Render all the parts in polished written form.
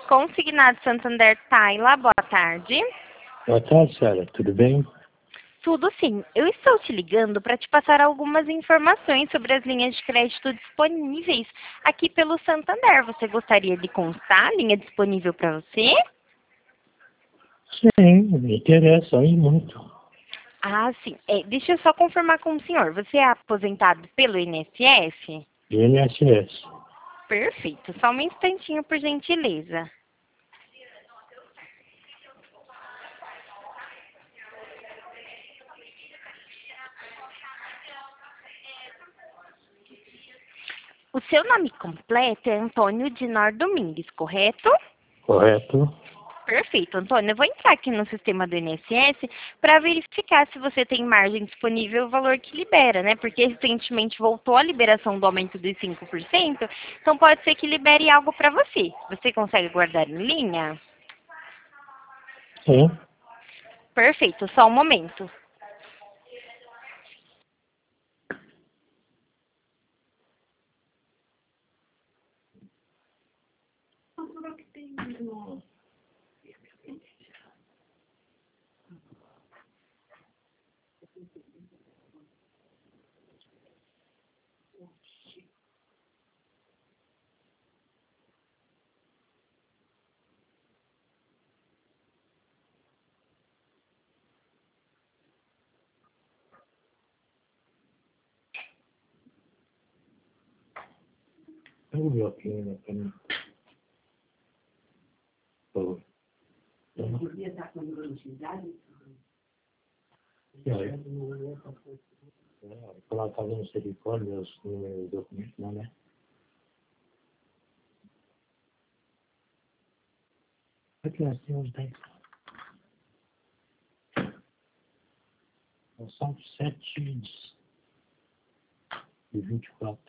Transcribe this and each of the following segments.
Consignado Santander Taila, boa tarde. Boa tarde, Sara. Tudo bem? Tudo sim. Eu estou te ligando para te passar algumas informações sobre as linhas de crédito disponíveis aqui pelo Santander. Você gostaria de constar a linha disponível para você? Sim, me interessa aí muito. Ah, sim. Deixa eu só confirmar com o senhor. Você é aposentado pelo INSS? INSS. Perfeito. Só um instantinho, por gentileza. O seu nome completo é Antônio Dinar Domingues, correto? Correto? Perfeito, Antônio. Eu vou entrar aqui no sistema do INSS para verificar se você tem margem disponível o valor que libera, né? Porque recentemente voltou a liberação do aumento dos 5%, então pode ser que libere algo para você. Você consegue guardar em linha? Sim. Perfeito, só um momento. Eu vi aqui, né? Por favor. Podia estar com velocidade? Colocar no silicone meus documentos, não, né? Aqui nós temos 10. São 7 de 24.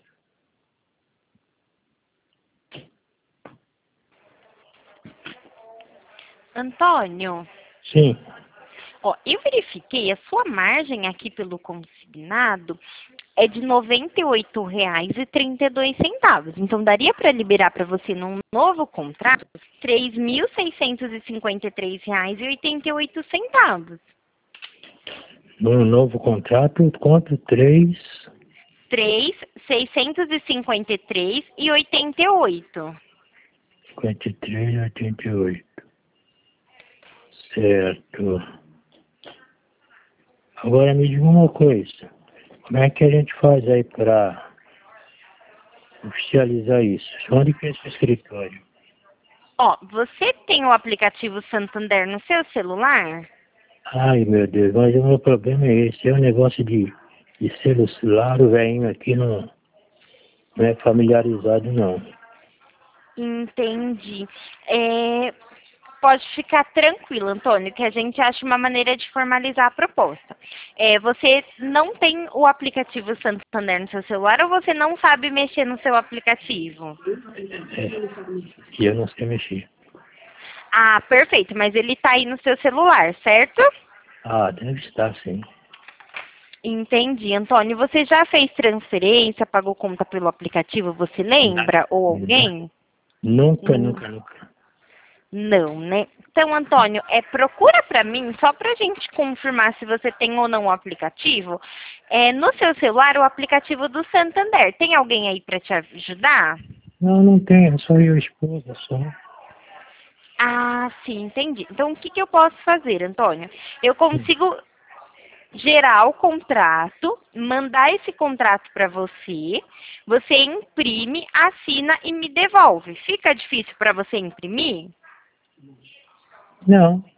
Antônio, Sim. ó, eu verifiquei a sua margem aqui pelo consignado é de R$ 98,32. Então, daria para liberar para você num novo contrato R$ 3.653,88. No novo contrato, quanto? 3, 3.653,88. 53, 88. Certo. Agora me diga uma coisa. Como é que a gente faz aí para oficializar isso? Onde que é esse escritório? Ó, você tem o aplicativo Santander no seu celular? Ai, meu Deus, mas o meu problema é esse. É um negócio de celular, o velhinho aqui não é familiarizado, não. Entendi. Pode ficar tranquilo, Antônio, que a gente acha uma maneira de formalizar a proposta. Você não tem o aplicativo Santander no seu celular ou você não sabe mexer no seu aplicativo? E eu não sei mexer. Ah, perfeito, mas ele está aí no seu celular, certo? Ah, deve estar, sim. Entendi, Antônio. Você já fez transferência, pagou conta pelo aplicativo, você lembra? Ou alguém? Nunca, Hum, nunca, nunca. Não, né? Então, Antônio, procura para mim, só para a gente confirmar se você tem ou não o aplicativo. No seu celular, o aplicativo do Santander. Tem alguém aí para te ajudar? Não, não tem, é só eu e a esposa, só. Ah, sim, entendi. Então, o que que eu posso fazer, Antônio? Eu consigo gerar o contrato, mandar esse contrato para você, você imprime, assina e me devolve. Fica difícil para você imprimir? Não.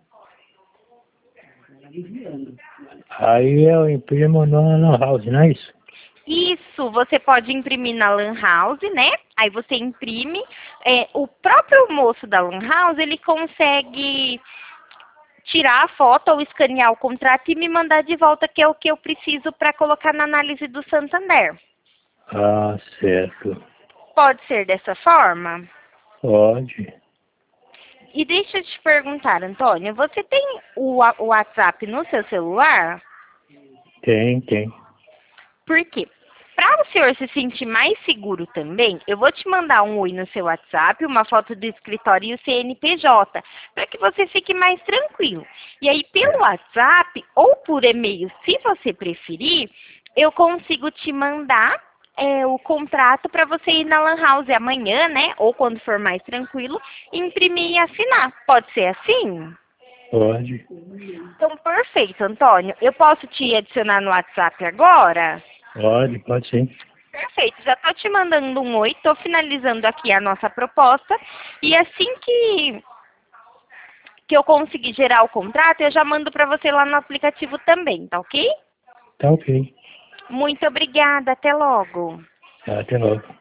Aí eu imprimo no Lan House, não é isso? Isso, você pode imprimir na Lan House, né? Aí você imprime. O próprio moço da Lan House, ele consegue tirar a foto ou escanear o contrato e me mandar de volta, que é o que eu preciso para colocar na análise do Santander. Ah, certo. Pode ser dessa forma? Pode. E deixa eu te perguntar, Antônio, você tem o WhatsApp no seu celular? Tem, tem. Por quê? para o senhor se sentir mais seguro também, eu vou te mandar um oi no seu WhatsApp, uma foto do escritório e o CNPJ, para que você fique mais tranquilo. E aí, pelo WhatsApp ou por e-mail, se você preferir, eu consigo te mandar o contrato para você ir na Lan House amanhã, né? Ou quando for mais tranquilo, imprimir e assinar. Pode ser assim? Pode. Então, perfeito, Antônio. Eu posso te adicionar no WhatsApp agora? Pode sim. Perfeito, já estou te mandando um oi, estou finalizando aqui a nossa proposta e assim que eu conseguir gerar o contrato, eu já mando para você lá no aplicativo também, tá ok? Tá ok. Muito obrigada, até logo. Até logo.